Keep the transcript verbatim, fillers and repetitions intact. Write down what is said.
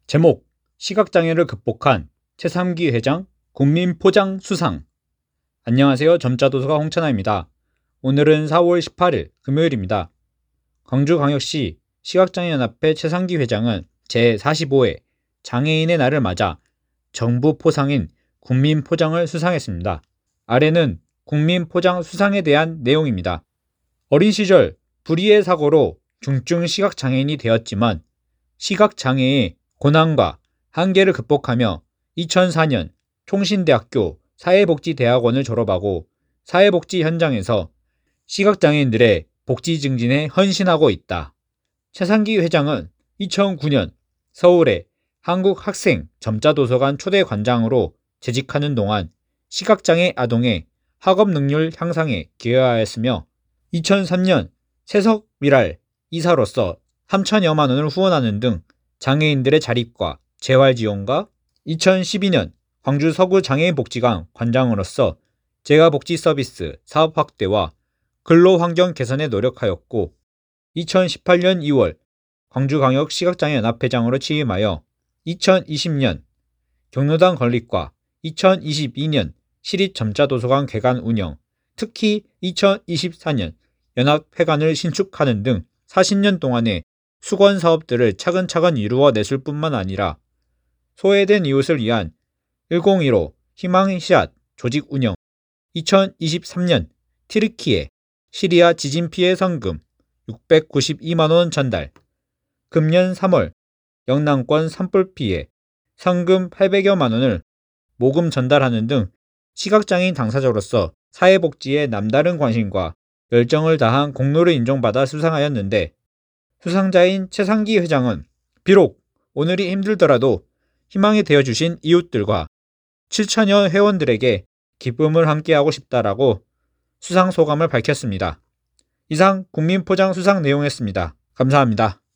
제목, 시각장애를 극복한 최삼기 회장 국민포장 수상. 안녕하세요. 점자도서가 홍천아입니다. 오늘은 사월 십팔일 금요일입니다. 광주광역시 시각장애연합회 최삼기 회장은 제사십오회 장애인의 날을 맞아 정부 포상인 국민포장을 수상했습니다. 아래는 국민포장 수상에 대한 내용입니다. 어린 시절 불의의 사고로 중증 시각장애인이 되었지만 시각장애의 고난과 한계를 극복하며 이천사년 총신대학교 사회복지대학원을 졸업하고 사회복지 현장에서 시각장애인들의 복지 증진에 헌신하고 있다. 최삼기 회장은 이천구년 서울의 한국학생 점자도서관 초대관장으로 재직하는 동안 시각장애 아동의 학업 능률 향상에 기여하였으며 이천삼년 세석미랄 이사로서 삼천여만 원을 후원하는 등 장애인들의 자립과 재활 지원과 이천십이년 광주 서구 장애인복지관 관장으로서 재가복지 서비스 사업 확대와 근로환경 개선에 노력하였고 이천십팔년 이월 광주광역 시각장애연합회장으로 취임하여 이천이십년 경로당 건립과 이천이십이년 시립점자도서관 개관 운영, 특히 이천이십사년 연합회관을 신축하는 등 사십년 동안의 수건 사업들을 차근차근 이루어냈을 뿐만 아니라 소외된 이웃을 위한 천십오 희망샷 조직 운영, 이천이십삼년 튀르키예 시리아 지진 피해 성금 육백구십이만 원 전달, 금년 삼월 영남권 산불 피해 성금 팔백여만 원을 모금 전달하는 등 시각장애인 당사자로서 사회복지에 남다른 관심과 열정을 다한 공로를 인정받아 수상하였는데, 수상자인 최삼기 회장은 비록 오늘이 힘들더라도 희망이 되어주신 이웃들과 칠천여 회원들에게 기쁨을 함께하고 싶다라고 수상 소감을 밝혔습니다. 이상 국민포장 수상 내용이었습니다. 감사합니다.